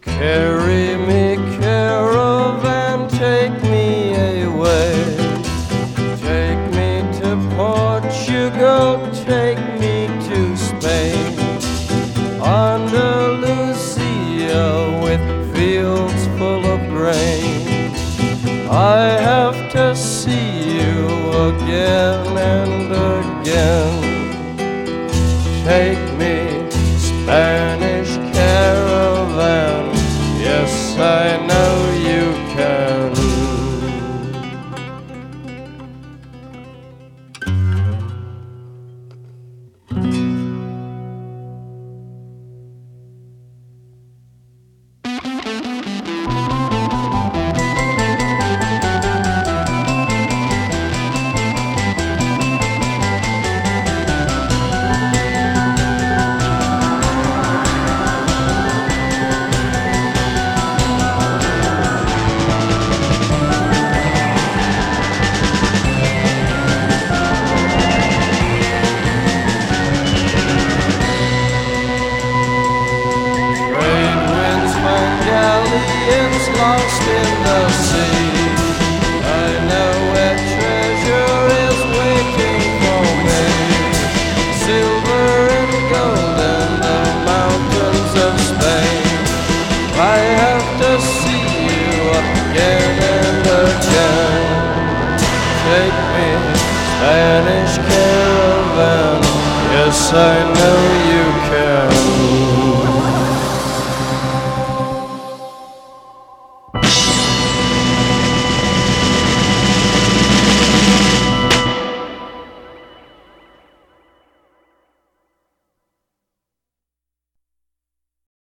Carry me, caravan, take me away. Take me to Portugal, take me to Spain. Andalusia with fields full of grain. I have to see you again and again. Take me, Spanish caravan, yes, I know you can. Galleons lost in the sea. I know where treasure is waiting for me. Silver and gold in the mountains of Spain. I have to see you again and again. Take me, Spanish caravan, yes, I know you